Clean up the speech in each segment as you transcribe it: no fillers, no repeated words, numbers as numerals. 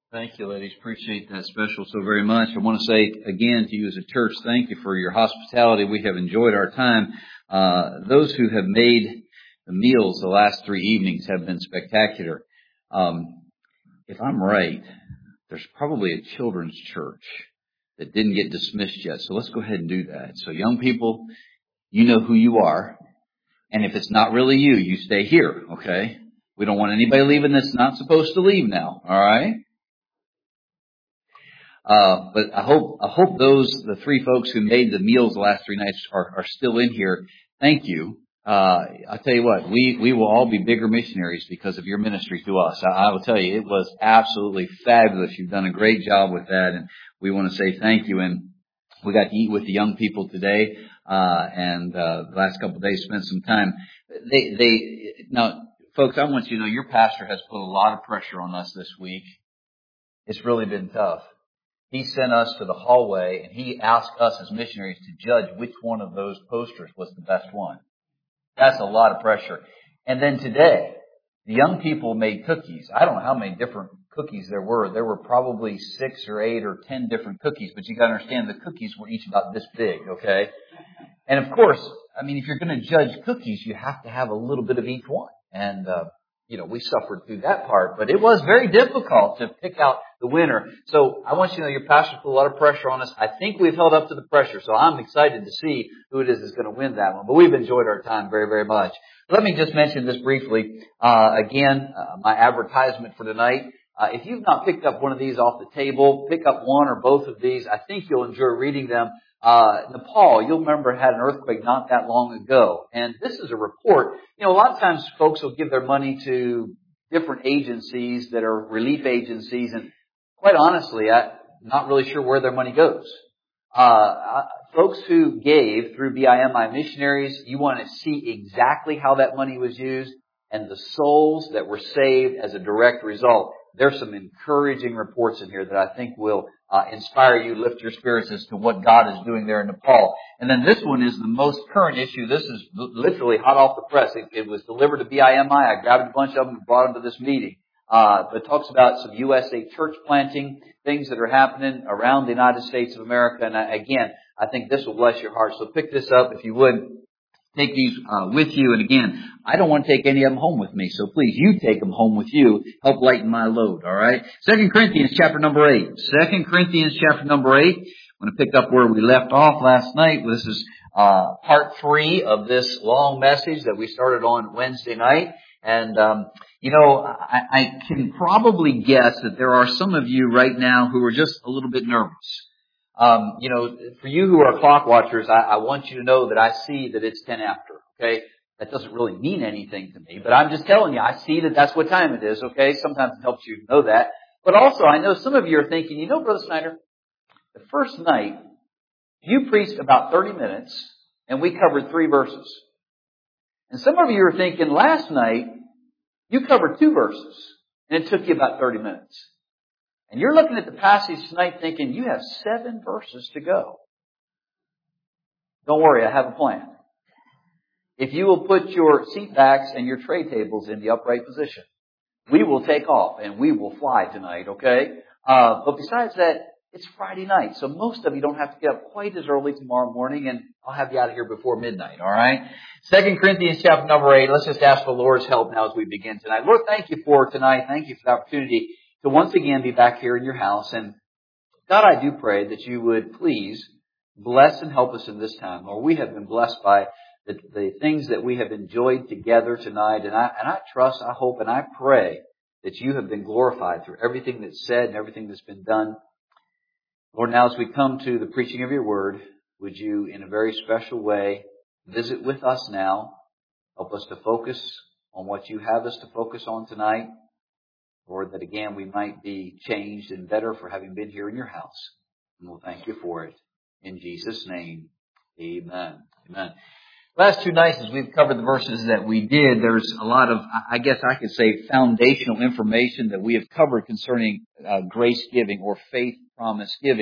Thank you, ladies. Appreciate that special so very much. I want to say again to you as a church, thank you for your hospitality. We have enjoyed our time. Those who have made the meals the last 3 evenings have been spectacular. If I'm right, there's probably a children's church that didn't get dismissed yet. So let's go ahead and do that. So young people, you know who you are. And if it's not really you, you stay here, okay? We don't want anybody leaving that's not supposed to leave now, all right? But I hope the 3 folks who made the meals the last 3 nights are still in here. Thank you. I'll tell you what, we will all be bigger missionaries because of your ministry to us. I will tell you, it was absolutely fabulous. You've done a great job with that, and we want to say thank you. And we got to eat with the young people today, and the last couple of days spent some time. Now, folks, I want you to know your pastor has put a lot of pressure on us this week. It's really been tough. He sent us to the hallway, and he asked us as missionaries to judge which one of those posters was the best one. That's a lot of pressure. And then today, the young people made cookies. I don't know how many different cookies there were. There were probably 6 or 8 or 10 different cookies, but you got to understand the cookies were each about this big, okay? And of course, I mean, if you're going to judge cookies, you have to have a little bit of each one. And, we suffered through that part, but it was very difficult to pick out the winner. So I want you to know your pastor put a lot of pressure on us. I think we've held up to the pressure, so I'm excited to see who it is that's going to win that one. But we've enjoyed our time very, very much. Let me just mention this briefly. Again, my advertisement for tonight. If you've not picked up one of these off the table, pick up one or both of these. I think you'll enjoy reading them. Nepal, you'll remember, had an earthquake not that long ago. And this is a report. A lot of times folks will give their money to different agencies that are relief agencies. And quite honestly, I'm not really sure where their money goes. Folks who gave through BIMI missionaries, you want to see exactly how that money was used and the souls that were saved as a direct result. There's some encouraging reports in here that I think will inspire you, lift your spirits as to what God is doing there in Nepal. And then this one is the most current issue. This is literally hot off the press. It was delivered to BIMI. I grabbed a bunch of them and brought them to this meeting. But it talks about some USA church planting, things that are happening around the United States of America. And again, I think this will bless your heart. So pick this up if you would. Take these with you. And again, I don't want to take any of them home with me. So please, you take them home with you. Help lighten my load. All right. 2 Corinthians chapter number 8. 2 Corinthians chapter number 8. I'm going to pick up where we left off last night. This is part 3 of this long message that we started on Wednesday night. And, I can probably guess that there are some of you right now who are just a little bit nervous. For you who are clock watchers, I want you to know that I see that it's 10 after, okay? That doesn't really mean anything to me, but I'm just telling you, I see that that's what time it is, okay? Sometimes it helps you know that. But also, I know some of you are thinking, Brother Snyder, the first night, you preached about 30 minutes, and we covered 3 verses. And some of you are thinking, last night, you covered 2 verses, and it took you about 30 minutes. And you're looking at the passage tonight thinking, you have 7 verses to go. Don't worry, I have a plan. If you will put your seat backs and your tray tables in the upright position, we will take off and we will fly tonight, okay? But besides that, it's Friday night, so most of you don't have to get up quite as early tomorrow morning, and I'll have you out of here before midnight, all right? 2 Corinthians chapter number 8. Let's just ask for the Lord's help now as we begin tonight. Lord, thank you for tonight. Thank you for the opportunity to once again be back here in your house. And God, I do pray that you would please bless and help us in this time. Lord, we have been blessed by the things that we have enjoyed together tonight. And I trust, I hope, and I pray that you have been glorified through everything that's said and everything that's been done. Lord, now as we come to the preaching of your word, would you in a very special way visit with us now? Help us to focus on what you have us to focus on tonight. Lord, that again we might be changed and better for having been here in your house. And we'll thank you for it. In Jesus' name, amen. Amen. Last 2 nights, as we've covered the verses that we did, there's a lot of, I guess I could say, foundational information that we have covered concerning grace giving or faith promise giving.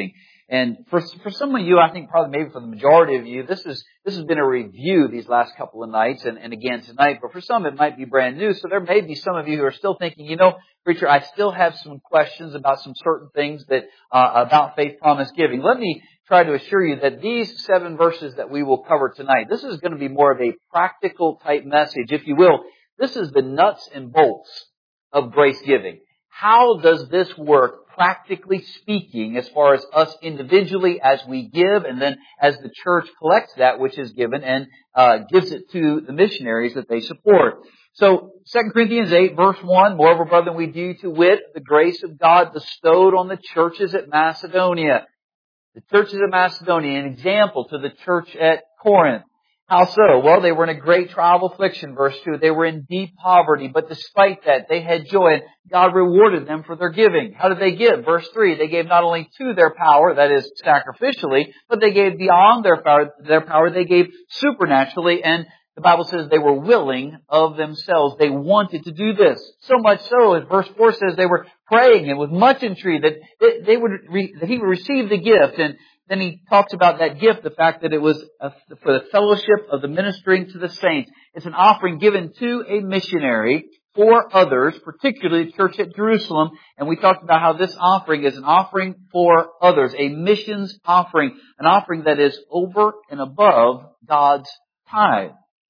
And for some of you, I think probably maybe for the majority of you, this has been a review these last couple of nights and again tonight. But for some, it might be brand new. So there may be some of you who are still thinking, you know, preacher, I still have some questions about some certain things that about faith promise giving. Let me try to assure you that these 7 verses that we will cover tonight, this is going to be more of a practical type message, if you will. This is the nuts and bolts of grace giving. How does this work, practically speaking, as far as us individually as we give, and then as the church collects that which is given and gives it to the missionaries that they support? So, 2 Corinthians 8, verse 1, moreover, brethren, we do to wit, the grace of God bestowed on the churches at Macedonia. The churches of Macedonia, an example to the church at Corinth. How so? Well, they were in a great trial of affliction, verse 2. They were in deep poverty, but despite that, they had joy, and God rewarded them for their giving. How did they give? Verse 3, they gave not only to their power, that is, sacrificially, but they gave beyond their power, they gave supernaturally, and the Bible says they were willing of themselves. They wanted to do this. So much so, as verse 4 says, they were praying and with much entreaty that he would receive the gift. And then he talks about that gift, the fact that it was for the fellowship of the ministering to the saints. It's an offering given to a missionary for others, particularly the church at Jerusalem. And we talked about how this offering is an offering for others, a missions offering, an offering that is over and above God's tithe.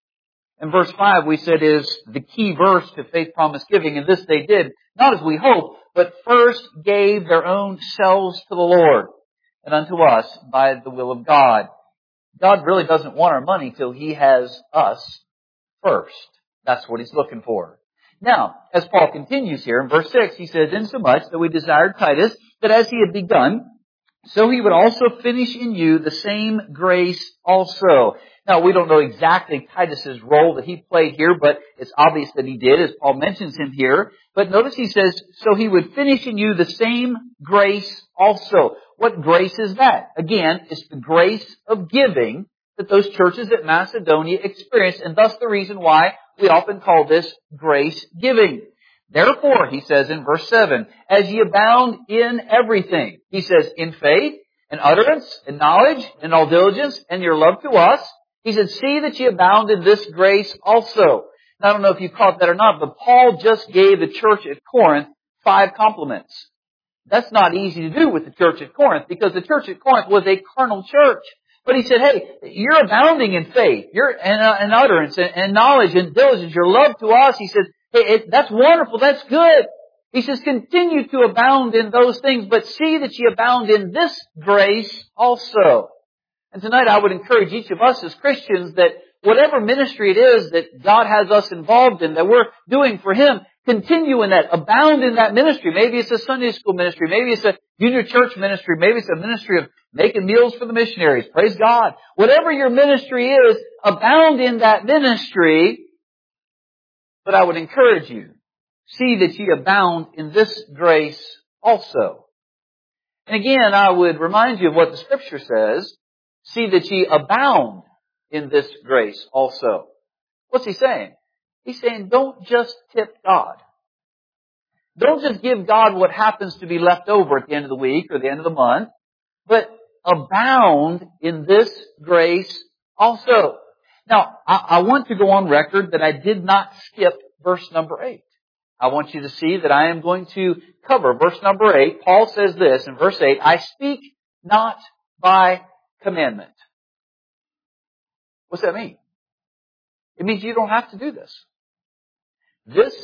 And verse 5, we said, is the key verse to faith promise giving. And this they did, not as we hope, but first gave their own selves to the Lord and unto us by the will of God. God really doesn't want our money till He has us first. That's what He's looking for. Now, as Paul continues here in verse 6, he says, insomuch that we desired Titus, that as he had begun, so he would also finish in you the same grace also. Now, we don't know exactly Titus's role that he played here, but it's obvious that he did, as Paul mentions him here. But notice he says, so he would finish in you the same grace also. What grace is that? Again, it's the grace of giving that those churches at Macedonia experienced, and thus the reason why we often call this grace giving. Therefore, he says in verse 7, as ye abound in everything, he says, in faith, and utterance, and knowledge, and all diligence, and your love to us, he said, see that ye abound in this grace also. Now, I don't know if you caught that or not, but Paul just gave the church at Corinth 5 compliments. That's not easy to do with the church at Corinth, because the church at Corinth was a carnal church. But he said, hey, you're abounding in faith, you're in utterance, and knowledge, and diligence, your love to us. He said, hey, that's wonderful, that's good. He says, continue to abound in those things, but see that ye abound in this grace also. And tonight I would encourage each of us as Christians that whatever ministry it is that God has us involved in, that we're doing for Him, continue in that, abound in that ministry. Maybe it's a Sunday school ministry, maybe it's a junior church ministry, maybe it's a ministry of making meals for the missionaries. Praise God. Whatever your ministry is, abound in that ministry. But I would encourage you, see that ye abound in this grace also. And again, I would remind you of what the Scripture says, see that ye abound in this grace also. What's he saying? He's saying, don't just tip God. Don't just give God what happens to be left over at the end of the week or the end of the month, but abound in this grace also. Now, I want to go on record that I did not skip verse number 8. I want you to see that I am going to cover verse number 8. Paul says this in verse 8, I speak not by commandment. What's that mean? It means you don't have to do this. This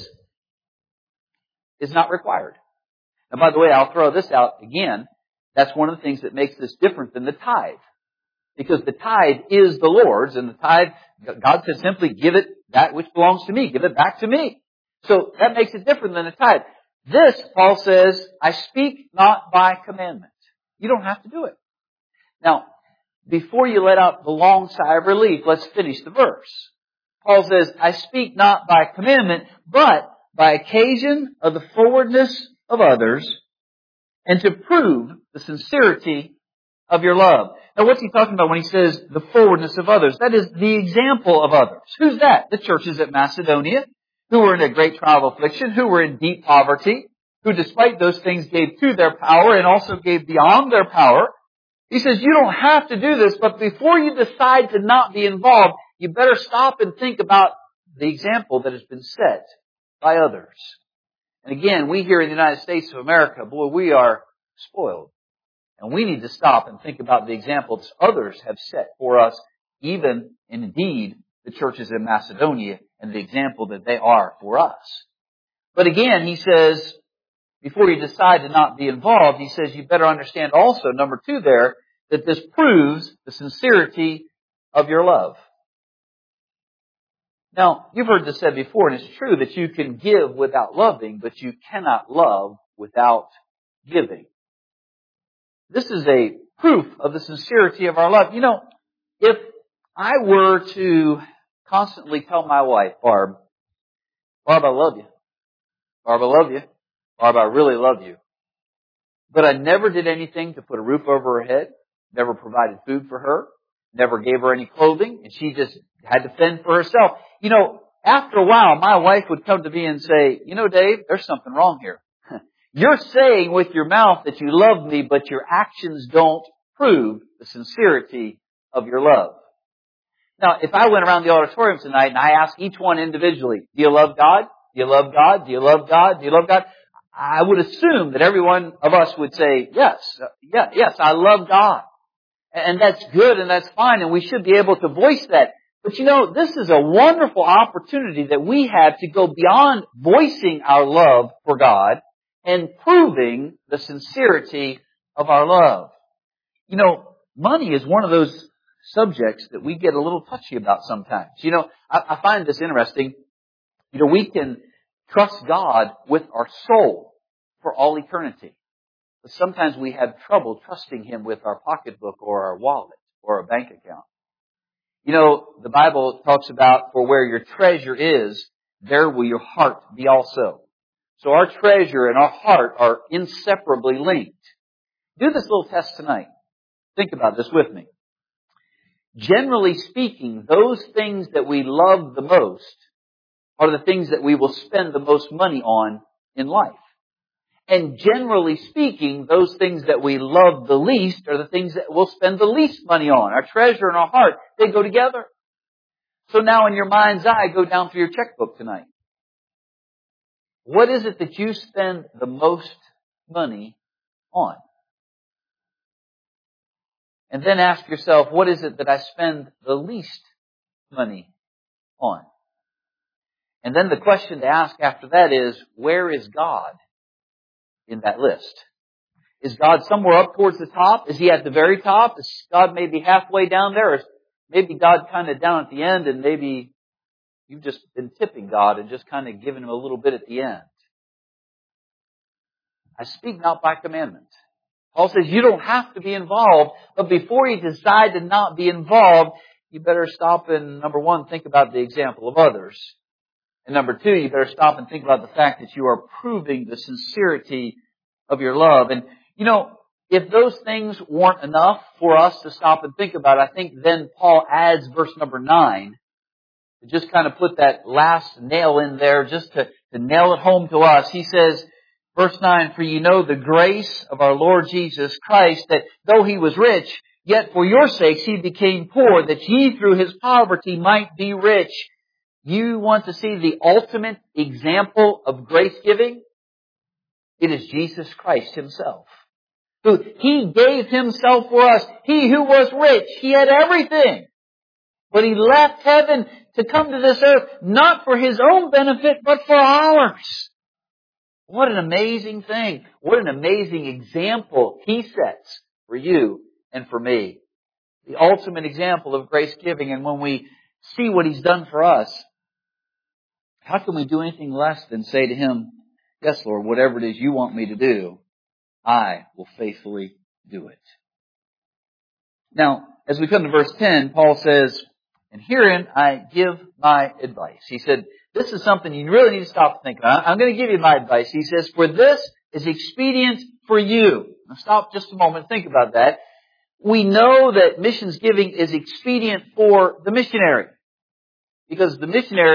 is not required. And by the way, I'll throw this out again. That's one of the things that makes this different than the tithe. Because the tithe is the Lord's, and the tithe, God says simply, give it that which belongs to me. Give it back to me. So that makes it different than the tithe. This, Paul says, I speak not by commandment. You don't have to do it. Now, before you let out the long sigh of relief, let's finish the verse. Paul says, I speak not by commandment, but by occasion of the forwardness of others, and to prove the sincerity of your love. Now, what's he talking about when he says the forwardness of others? That is the example of others. Who's that? The churches at Macedonia, who were in a great trial of affliction, who were in deep poverty, who despite those things gave to their power and also gave beyond their power. He says, you don't have to do this, but before you decide to not be involved, you better stop and think about the example that has been set by others. And again, we here in the United States of America, boy, we are spoiled. And we need to stop and think about the examples others have set for us, even, indeed, the churches in Macedonia and the example that they are for us. But again, he says, before you decide to not be involved, he says you better understand also, number 2 there, that this proves the sincerity of your love. Now, you've heard this said before, and it's true that you can give without loving, but you cannot love without giving. This is a proof of the sincerity of our love. You know, if I were to constantly tell my wife, Barb, I love you. Barb, I love you. Barb, I really love you. But I never did anything to put a roof over her head, never provided food for her, never gave her any clothing, and she just had to fend for herself. You know, after a while, my wife would come to me and say, you know, Dave, there's something wrong here. You're saying with your mouth that you love me, but your actions don't prove the sincerity of your love. Now, if I went around the auditorium tonight and I asked each one individually, do you love God? Do you love God? Do you love God? Do you love God? I would assume that every one of us would say, yes, I love God. And that's good and that's fine, and we should be able to voice that. But you know, this is a wonderful opportunity that we have to go beyond voicing our love for God and proving the sincerity of our love. You know, money is one of those subjects that we get a little touchy about sometimes. You know, I find this interesting. You know, we can trust God with our soul for all eternity. But sometimes we have trouble trusting Him with our pocketbook or our wallet or our bank account. You know, the Bible talks about, for where your treasure is, there will your heart be also. So our treasure and our heart are inseparably linked. Do this little test tonight. Think about this with me. Generally speaking, those things that we love the most are the things that we will spend the most money on in life. And generally speaking, those things that we love the least are the things that we'll spend the least money on. Our treasure and our heart, they go together. So now in your mind's eye, go down through your checkbook tonight. What is it that you spend the most money on? And then ask yourself, what is it that I spend the least money on? And then the question to ask after that is, where is God in that list? Is God somewhere up towards the top? Is He at the very top? Is God maybe halfway down there? Or is maybe God kind of down at the end, and maybe you've just been tipping God and just kind of giving Him a little bit at the end? I speak not by commandment. Paul says you don't have to be involved, but before you decide to not be involved, you better stop and, number 1, think about the example of others. And number 2, you better stop and think about the fact that you are proving the sincerity of your love. And, you know, if those things weren't enough for us to stop and think about, I think then Paul adds verse number 9 to just kind of put that last nail in there, just to nail it home to us. He says, verse 9, for you know the grace of our Lord Jesus Christ, that though He was rich, yet for your sakes He became poor, that ye through His poverty might be rich. You want to see the ultimate example of grace giving? It is Jesus Christ Himself. Who He gave Himself for us. He who was rich, He had everything. But He left heaven to come to this earth, not for His own benefit, but for ours. What an amazing thing. What an amazing example He sets for you and for me. The ultimate example of grace giving. And when we see what He's done for us, how can we do anything less than say to Him, yes, Lord, whatever it is you want me to do, I will faithfully do it. Now, as we come to verse 10, Paul says, and herein I give my advice. He said, this is something you really need to stop and think about. I'm going to give you my advice. He says, for this is expedient for you. Now stop just a moment and think about that. We know that missions giving is expedient for the missionary. Because the missionary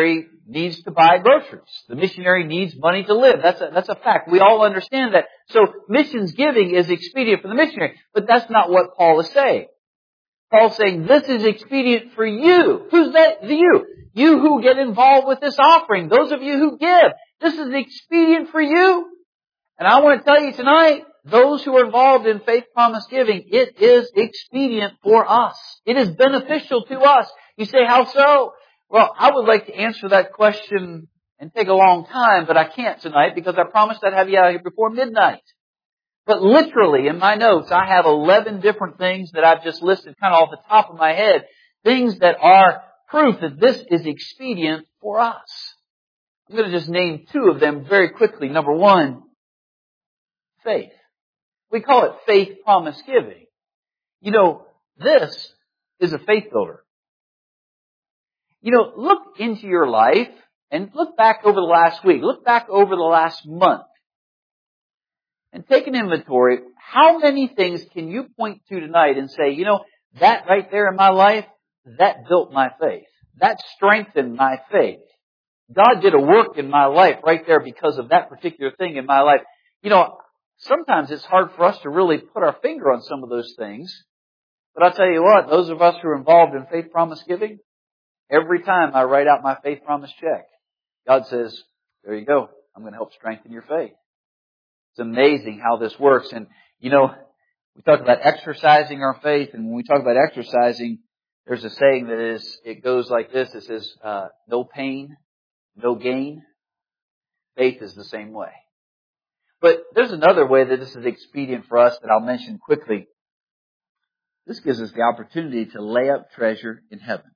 needs to buy groceries. The missionary needs money to live. That's a fact. We all understand that. So missions giving is expedient for the missionary. But that's not what Paul is saying. Paul's saying this is expedient for you. Who's that? You. You who get involved with this offering. Those of you who give. This is expedient for you. And I want to tell you tonight, those who are involved in faith promise giving, it is expedient for us. It is beneficial to us. You say, how so? Well, I would like to answer that question and take a long time, but I can't tonight because I promised I'd have you out here before midnight. But literally, in my notes, I have 11 different things that I've just listed kind of off the top of my head. Things that are proof that this is expedient for us. I'm going to just name 2 of them very quickly. Number 1, faith. We call it faith promise giving. You know, this is a faith builder. You know, look into your life and look back over the last week. Look back over the last month. And take an inventory. How many things can you point to tonight and say, you know, that right there in my life, that built my faith. That strengthened my faith. God did a work in my life right there because of that particular thing in my life. You know, sometimes it's hard for us to really put our finger on some of those things. But I'll tell you what, those of us who are involved in faith promise giving, every time I write out my faith promise check, God says, there you go. I'm going to help strengthen your faith. It's amazing how this works. And, you know, we talk about exercising our faith. And when we talk about exercising, there's a saying it goes like this. It says, no pain, no gain. Faith is the same way. But there's another way that this is expedient for us that I'll mention quickly. This gives us the opportunity to lay up treasure in heaven.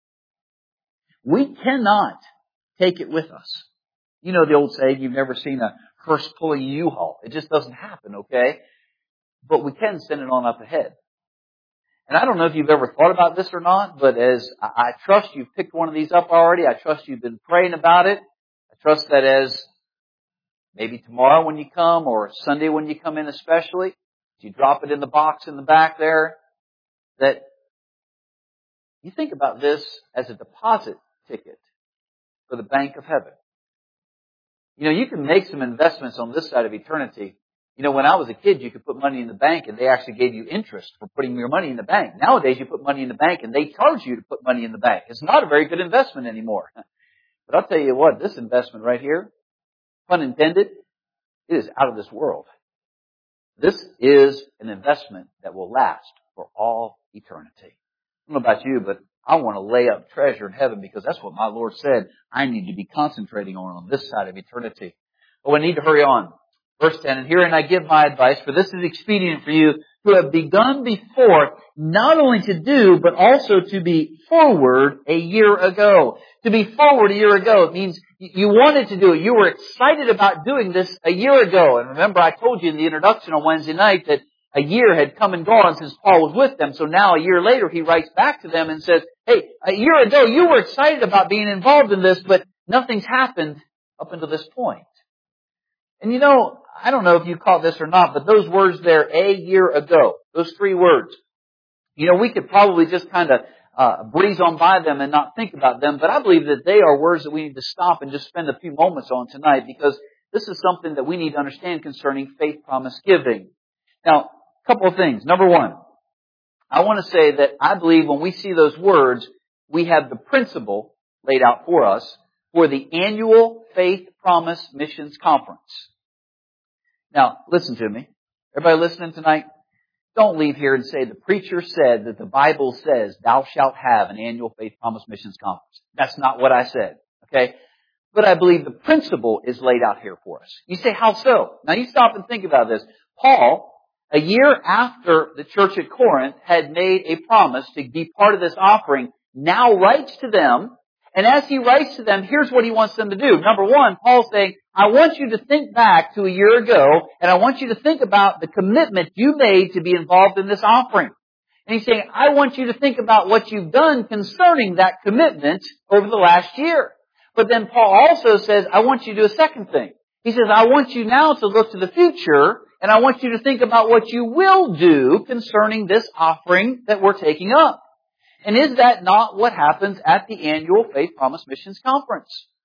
We cannot take it with us. You know the old saying, you've never seen a hearse pulling a U-Haul. It just doesn't happen, okay? But we can send it on up ahead. And I don't know if you've ever thought about this or not, but as I trust you've picked one of these up already. I trust you've been praying about it. I trust that as maybe tomorrow when you come or Sunday when you come in especially, you drop it in the box in the back there, that you think about this as a deposit ticket for the bank of heaven. You know, you can make some investments on this side of eternity. You know, when I was a kid, you could put money in the bank and they actually gave you interest for putting your money in the bank. Nowadays, you put money in the bank and they charge you to put money in the bank. It's not a very good investment anymore. But I'll tell you what, this investment right here, pun intended, it is out of this world. This is an investment that will last for all eternity. I don't know about you, but I want to lay up treasure in heaven because that's what my Lord said I need to be concentrating on this side of eternity. But we need to hurry on. Verse 10, and herein I give my advice, for this is expedient for you who have begun before, not only to do, but also to be forward a year ago. To be forward a year ago, it means you wanted to do it. You were excited about doing this a year ago. And remember, I told you in the introduction on Wednesday night that a year had come and gone since Paul was with them. So now a year later, he writes back to them and says, hey, a year ago, you were excited about being involved in this, but nothing's happened up until this point. And you know, I don't know if you caught this or not, but those words there, a year ago, those 3 words, you know, we could probably just kind of breeze on by them and not think about them, but I believe that they are words that we need to stop and just spend a few moments on tonight because this is something that we need to understand concerning faith promise giving. Now, a couple of things. Number 1, I want to say that I believe when we see those words, we have the principle laid out for us for the annual Faith Promise Missions Conference. Now, listen to me. Everybody listening tonight? Don't leave here and say the preacher said that the Bible says thou shalt have an annual Faith Promise Missions Conference. That's not what I said. Okay? But I believe the principle is laid out here for us. You say, how so? Now you stop and think about this. Paul, a year after the church at Corinth had made a promise to be part of this offering, now writes to them. And as he writes to them, here's what he wants them to do. Number 1, Paul's saying, I want you to think back to a year ago, and I want you to think about the commitment you made to be involved in this offering. And he's saying, I want you to think about what you've done concerning that commitment over the last year. But then Paul also says, I want you to do a second thing. He says, I want you now to look to the future, and I want you to think about what you will do concerning this offering that we're taking up. And is that not what happens at the annual Faith Promise Missions Conference?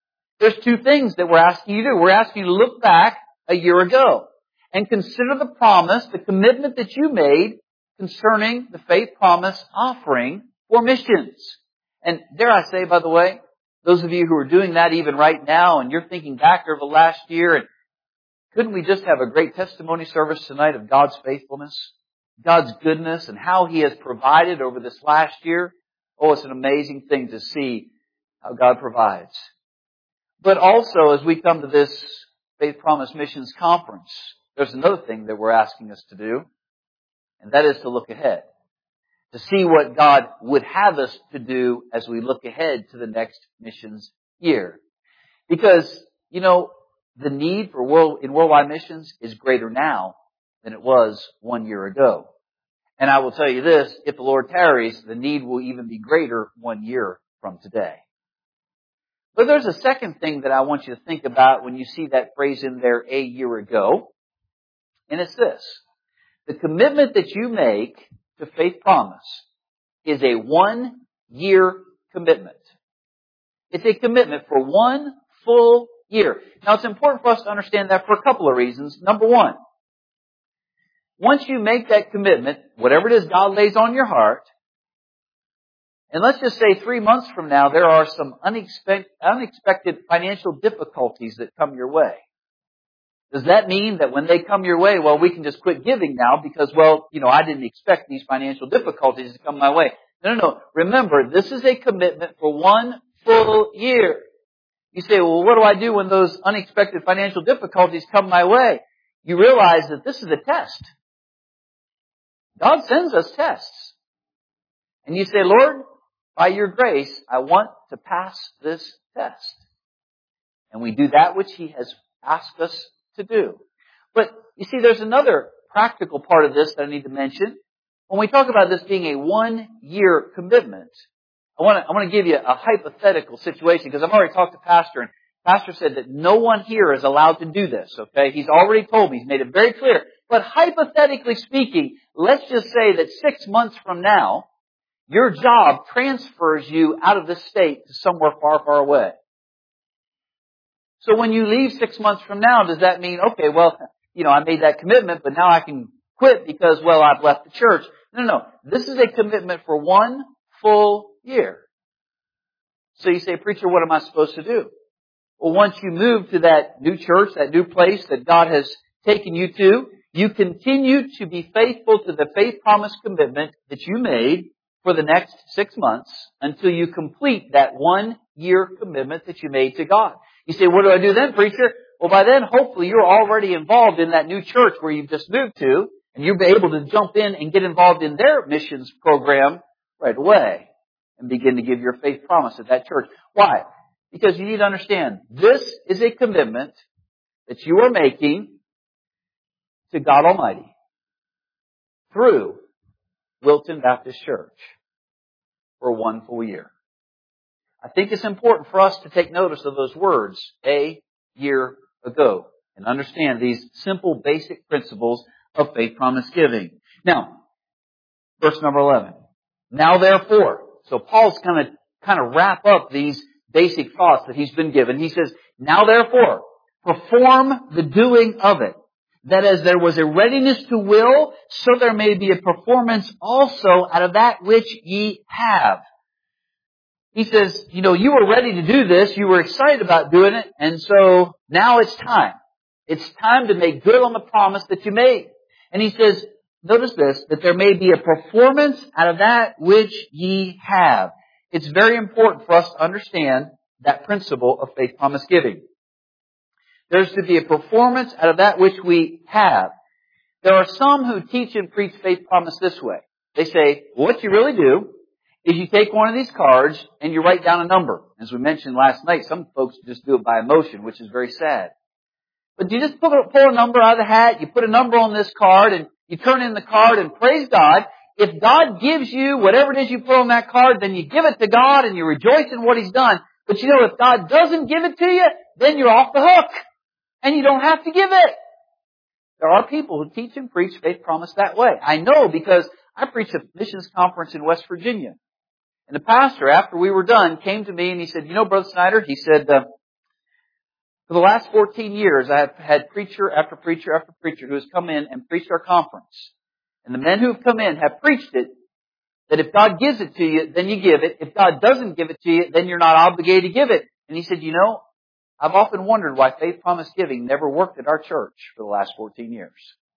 there's two things that we're asking you to do. We're asking you to look back a year ago and consider the promise, the commitment that you made concerning the faith promise offering for missions. And dare I say, by the way, those of you who are doing that even right now and you're thinking back over the last year, and couldn't we just have a great testimony service tonight of God's faithfulness, God's goodness, and how He has provided over this last year? Oh, it's an amazing thing to see how God provides. But also, as we come to this Faith Promise Missions Conference, there's another thing that we're asking us to do, and that is to look ahead, to see what God would have us to do as we look ahead to the next missions year. Because, the need for worldwide missions is greater now than it was 1 year ago. And I will tell you this, if the Lord tarries, the need will even be greater 1 year from today. But there's a second thing that I want you to think about when you see that phrase in there, a year ago. And it's this. The commitment that you make to Faith Promise is a 1 year commitment. It's a commitment for 1 full year. Now it's important for us to understand that for a couple of reasons. Number one, once you make that commitment, whatever it is God lays on your heart, and let's just say 3 months from now, there are some unexpected financial difficulties that come your way. Does that mean that when they come your way, we can just quit giving now because, I didn't expect these financial difficulties to come my way? No. Remember, this is a commitment for 1 full year. You say, what do I do when those unexpected financial difficulties come my way? You realize that this is a test. God sends us tests. And you say, Lord, by your grace, I want to pass this test. And we do that which He has asked us to do. But you see, there's another practical part of this that I need to mention. When we talk about this being a 1 year commitment, I want to give you a hypothetical situation because I've already talked to Pastor, and Pastor said that no one here is allowed to do this, okay? He's already told me. He's made it very clear. But hypothetically speaking, let's just say that 6 months from now, your job transfers you out of this state to somewhere far, far away. So when you leave 6 months from now, does that mean, okay, I made that commitment, but now I can quit because, I've left the church? No. This is a commitment for 1 full year. So you say, preacher, what am I supposed to do? Well, once you move to that new church, that new place that God has taken you to, you continue to be faithful to the faith promise commitment that you made for the next 6 months until you complete that 1 year commitment that you made to God. You say, what do I do then, preacher? Well, by then, hopefully, you're already involved in that new church where you've just moved to, and you'll be able to jump in and get involved in their missions program right away and begin to give your faith promise at that church. Why? Because you need to understand, this is a commitment that you are making to God Almighty through Wilton Baptist Church for 1 full year. I think it's important for us to take notice of those words, a year ago, and understand these simple, basic principles of faith promise giving. Now, verse number 11. Now therefore, so Paul's kind of wrap up these basic thoughts that he's been given. He says, now therefore, perform the doing of it, that as there was a readiness to will, so there may be a performance also out of that which ye have. He says, you were ready to do this, you were excited about doing it, and so now it's time. It's time to make good on the promise that you made. And he says, notice this, that there may be a performance out of that which ye have. It's very important for us to understand that principle of faith promise giving. There's to be a performance out of that which we have. There are some who teach and preach faith promise this way. They say, what you really do is you take one of these cards and you write down a number. As we mentioned last night, some folks just do it by emotion, which is very sad. But you just pull a number out of the hat, you put a number on this card, and you turn in the card, and praise God, if God gives you whatever it is you put on that card, then you give it to God and you rejoice in what He's done. But if God doesn't give it to you, then you're off the hook. And you don't have to give it. There are people who teach and preach faith promise that way. I know because I preached a missions conference in West Virginia. And the pastor, after we were done, came to me and he said, Brother Snyder, he said, For the last 14 years, I have had preacher after preacher after preacher who has come in and preached our conference. And the men who have come in have preached it, that if God gives it to you, then you give it. If God doesn't give it to you, then you're not obligated to give it. And he said, you know, I've often wondered why faith promise giving never worked at our church for the last 14 years.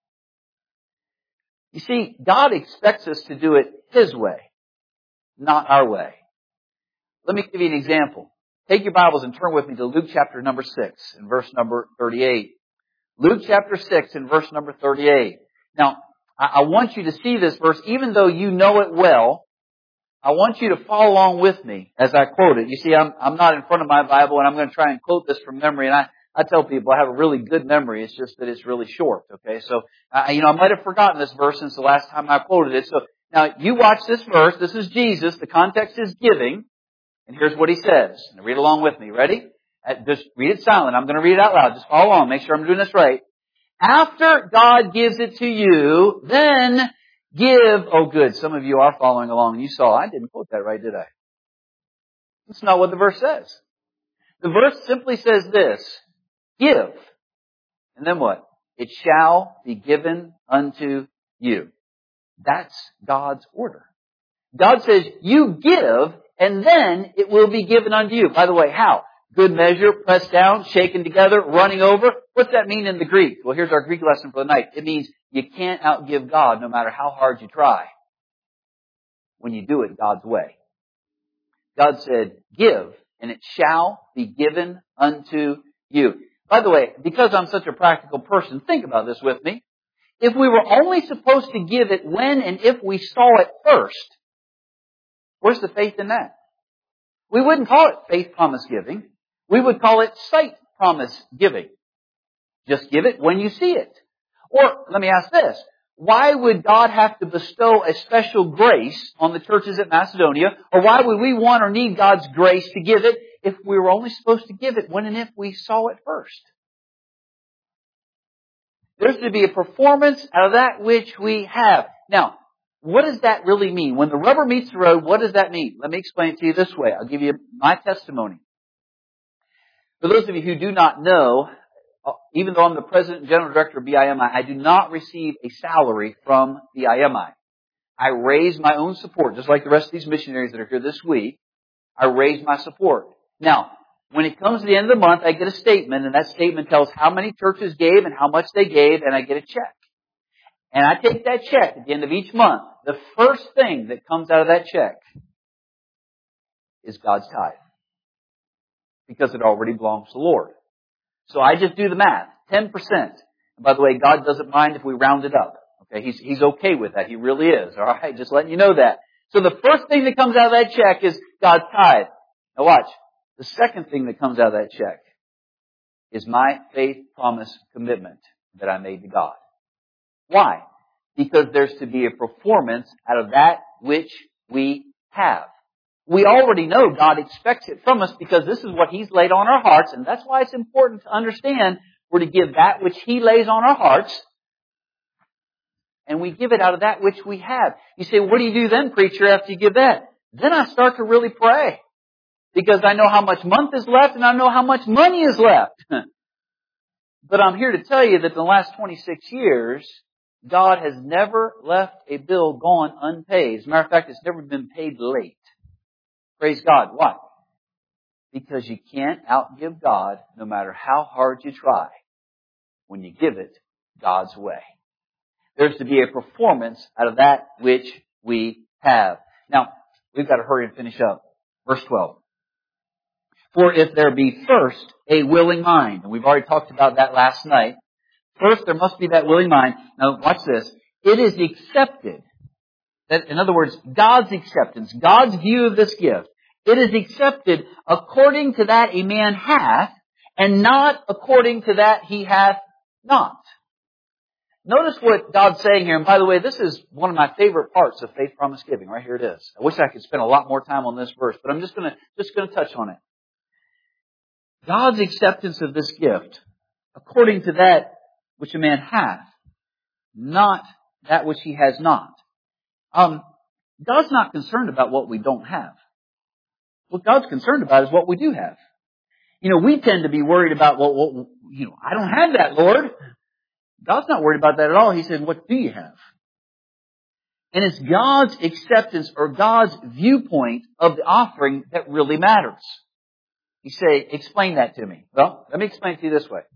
You see, God expects us to do it His way, not our way. Let me give you an example. Take your Bibles and turn with me to Luke chapter number 6 and verse number 38. Luke chapter 6 and verse number 38. Now, I want you to see this verse, even though you know it well. I want you to follow along with me as I quote it. You see, I'm not in front of my Bible, and I'm going to try and quote this from memory. And I tell people I have a really good memory. It's just that it's really short. Okay, so I might have forgotten this verse since the last time I quoted it. So now you watch this verse. This is Jesus. The context is giving, and here's what He says. Now read along with me. Ready? Just read it silent. I'm going to read it out loud. Just follow along. Make sure I'm doing this right. After God gives it to you, then give, oh good, some of you are following along and you saw, I didn't quote that right, did I? That's not what the verse says. The verse simply says this, give. And then what? It shall be given unto you. That's God's order. God says, you give, and then it will be given unto you. By the way, how? Good measure, pressed down, shaken together, running over. What's that mean in the Greek? Well, here's our Greek lesson for the night. It means you can't outgive God no matter how hard you try when you do it God's way. God said, give, and it shall be given unto you. By the way, because I'm such a practical person, think about this with me. If we were only supposed to give it when and if we saw it first, where's the faith in that? We wouldn't call it faith promise giving. We would call it sight promise giving. Just give it when you see it. Or, let me ask this. Why would God have to bestow a special grace on the churches at Macedonia? Or why would we want or need God's grace to give it if we were only supposed to give it when and if we saw it first? There's to be a performance out of that which we have. Now, what does that really mean? When the rubber meets the road, what does that mean? Let me explain it to you this way. I'll give you my testimony. For those of you who do not know, even though I'm the President and General Director of BIMI, I do not receive a salary from BIMI. I raise my own support, just like the rest of these missionaries that are here this week. I raise my support. Now, when it comes to the end of the month, I get a statement, and that statement tells how many churches gave and how much they gave, and I get a check. And I take that check at the end of each month. The first thing that comes out of that check is God's tithe. Because it already belongs to the Lord. So I just do the math. 10%. And by the way, God doesn't mind if we round it up. Okay, He's okay with that. He really is. Alright, just letting you know that. So the first thing that comes out of that check is God's tithe. Now watch. The second thing that comes out of that check is my faith promise commitment that I made to God. Why? Because there's to be a performance out of that which we have. We already know God expects it from us because this is what He's laid on our hearts, and that's why it's important to understand we're to give that which He lays on our hearts, and we give it out of that which we have. You say, what do you do then, preacher, after you give that? Then I start to really pray. Because I know how much month is left and I know how much money is left. But I'm here to tell you that in the last 26 years, God has never left a bill gone unpaid. As a matter of fact, it's never been paid late. Praise God. Why? Because you can't outgive God no matter how hard you try when you give it God's way. There's to be a performance out of that which we have. Now, we've got to hurry and finish up. Verse 12. For if there be first a willing mind, and we've already talked about that last night. First, there must be that willing mind. Now, watch this. It is accepted. That, in other words, God's acceptance, God's view of this gift. It is accepted according to that a man hath, and not according to that he hath not. Notice what God's saying here. And by the way, this is one of my favorite parts of faith promise giving. Right here it is. I wish I could spend a lot more time on this verse, but I'm just going to touch on it. God's acceptance of this gift, according to that which a man hath, not that which he has not. God's not concerned about what we don't have. What God's concerned about is what we do have. We tend to be worried about, I don't have that, Lord. God's not worried about that at all. He said, what do you have? And it's God's acceptance or God's viewpoint of the offering that really matters. You say, explain that to me. Well, let me explain it to you this way.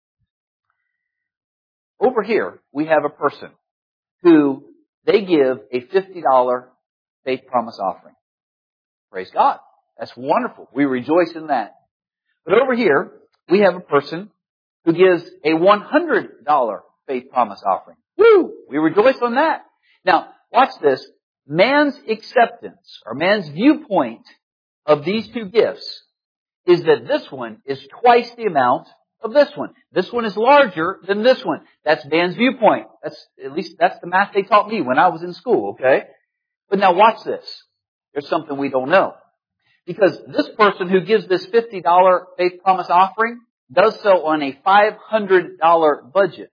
Over here, we have a person who they give a $50 faith promise offering. Praise God. That's wonderful. We rejoice in that. But over here, we have a person who gives a $100 faith promise offering. Woo! We rejoice on that. Now, watch this. Man's acceptance or man's viewpoint of these two gifts is that this one is twice the amount of this one. This one is larger than this one. That's man's viewpoint. At least that's the math they taught me when I was in school, okay? But now watch this. There's something we don't know. Because this person who gives this $50 faith promise offering does so on a $500 budget.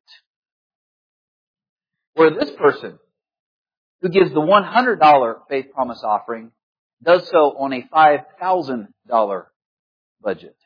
Where this person who gives the $100 faith promise offering does so on a $5,000 budget.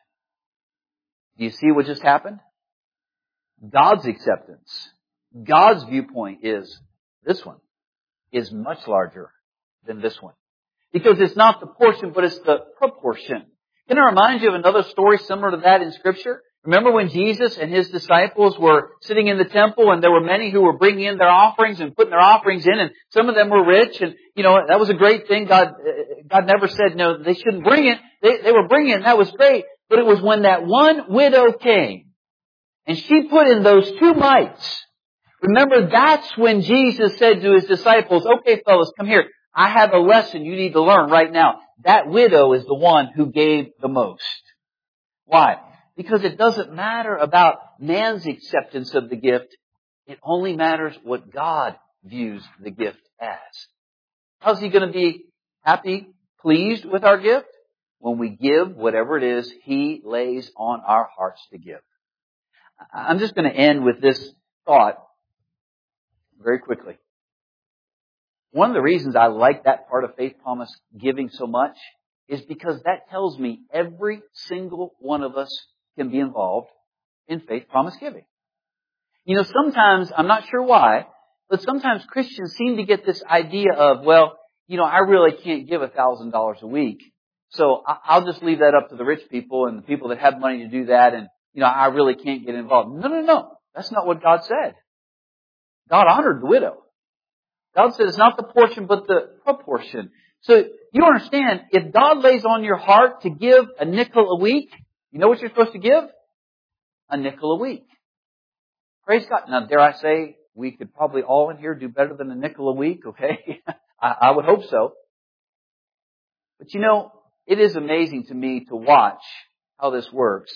Do you see what just happened? God's acceptance, God's viewpoint is this one is much larger than this one. Because it's not the portion, but it's the proportion. Can I remind you of another story similar to that in Scripture? Remember when Jesus and His disciples were sitting in the temple and there were many who were bringing in their offerings and putting their offerings in, and some of them were rich, and that was a great thing. God never said no, they shouldn't bring it. They were bringing it, and that was great. But it was when that one widow came and she put in those 2 mites. Remember, that's when Jesus said to His disciples, okay fellas, come here. I have a lesson you need to learn right now. That widow is the one who gave the most. Why? Because it doesn't matter about man's acceptance of the gift. It only matters what God views the gift as. How's He going to be happy, pleased with our gift? When we give whatever it is He lays on our hearts to give. I'm just going to end with this thought very quickly. One of the reasons I like that part of faith promise giving so much is because that tells me every single one of us can be involved in faith promise giving. Sometimes, I'm not sure why, but sometimes Christians seem to get this idea of, I really can't give $1,000 a week. So I'll just leave that up to the rich people and the people that have money to do that, and, I really can't get involved. No. That's not what God said. God honored the widow. God said it's not the portion, but the proportion. So you understand, if God lays on your heart to give a nickel a week, you know what you're supposed to give? A nickel a week. Praise God. Now, dare I say, we could probably all in here do better than a nickel a week, okay? I would hope so. But it is amazing to me to watch how this works.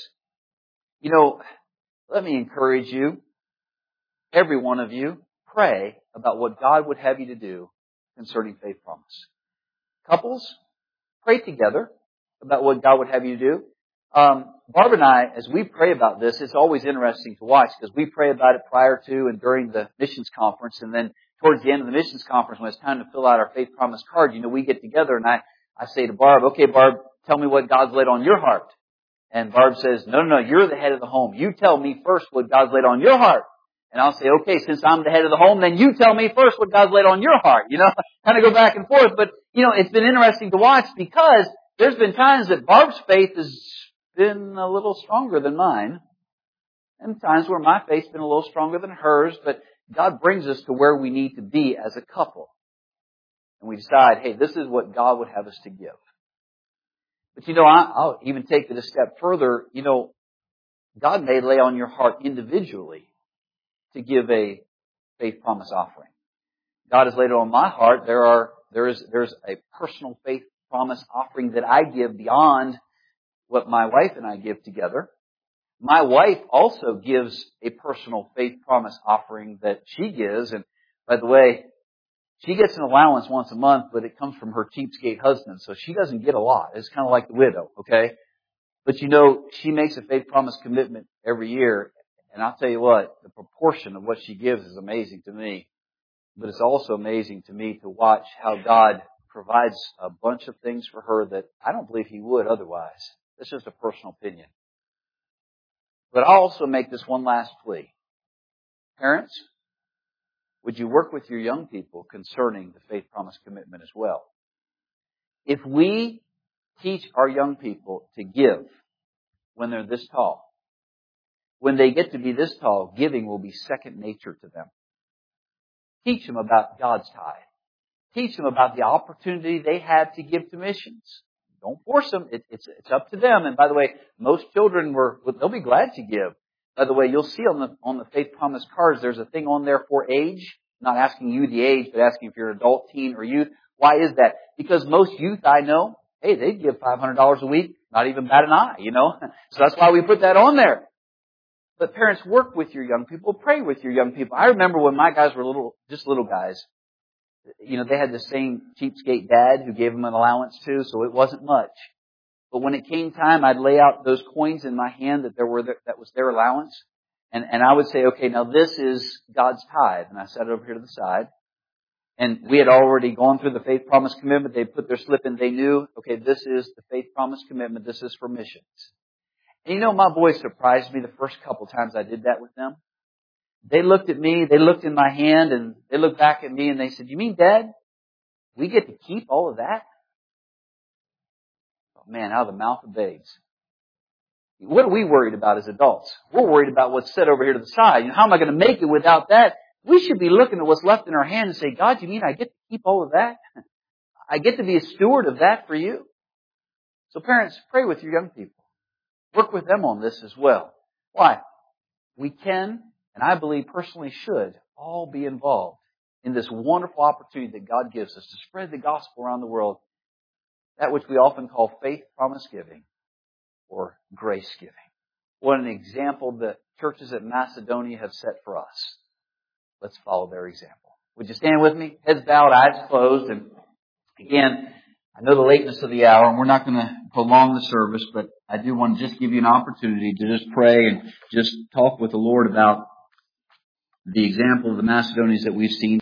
Let me encourage you, every one of you, pray about what God would have you to do concerning faith promise. Couples, pray together about what God would have you to do. Barb and I, as we pray about this, it's always interesting to watch because we pray about it prior to and during the missions conference, and then towards the end of the missions conference, when it's time to fill out our faith promise card, we get together and I say to Barb, okay, Barb, tell me what God's laid on your heart. And Barb says, no, you're the head of the home. You tell me first what God's laid on your heart. And I'll say, okay, since I'm the head of the home, then you tell me first what God's laid on your heart. Kind of go back and forth. But, it's been interesting to watch because there's been times that Barb's faith has been a little stronger than mine. And times where my faith's been a little stronger than hers. But God brings us to where we need to be as a couple. And we decide, hey, this is what God would have us to give. But I'll even take it a step further. God may lay on your heart individually to give a faith promise offering. God has laid it on my heart. There's a personal faith promise offering that I give beyond what my wife and I give together. My wife also gives a personal faith promise offering that she gives. And by the way, she gets an allowance once a month, but it comes from her cheapskate husband, so she doesn't get a lot. It's kind of like the widow, okay? But she makes a faith promise commitment every year. And I'll tell you what, the proportion of what she gives is amazing to me. But it's also amazing to me to watch how God provides a bunch of things for her that I don't believe He would otherwise. It's just a personal opinion. But I'll also make this one last plea. Parents, would you work with your young people concerning the faith promise commitment as well? If we teach our young people to give when they're this tall, when they get to be this tall, giving will be second nature to them. Teach them about God's tithe. Teach them about the opportunity they have to give to missions. Don't force them. It's up to them. And by the way, most children they'll be glad to give. By the way, you'll see on the Faith Promise cards, there's a thing on there for age. Not asking you the age, but asking if you're an adult, teen, or youth. Why is that? Because most youth I know, hey, they give $500 a week, not even bat an eye, So that's why we put that on there. But parents, work with your young people, pray with your young people. I remember when my guys were little guys, they had the same cheapskate dad who gave them an allowance too, so it wasn't much. But when it came time, I'd lay out those coins in my hand that was their allowance. And I would say, okay, now this is God's tithe. And I set it over here to the side. And we had already gone through the faith promise commitment. They put their slip in. They knew, okay, this is the faith promise commitment. This is for missions. And my boys surprised me the first couple times I did that with them. They looked at me, they looked in my hand, and they looked back at me and they said, "You mean, Dad, we get to keep all of that?" Oh man, out of the mouth of babes. What are we worried about as adults? We're worried about what's set over here to the side. How am I going to make it without that? We should be looking at what's left in our hand and say, "God, you mean I get to keep all of that? I get to be a steward of that for you?" So parents, pray with your young people. Work with them on this as well. Why? We can, and I believe personally should, all be involved in this wonderful opportunity that God gives us to spread the gospel around the world, that which we often call faith promise giving or grace giving. What an example the churches at Macedonia have set for us. Let's follow their example. Would you stand with me? Heads bowed, eyes closed. And again, I know the lateness of the hour, and we're not going to prolong the service, but I do want to just give you an opportunity to just pray and just talk with the Lord about the example of the Macedonians that we've seen.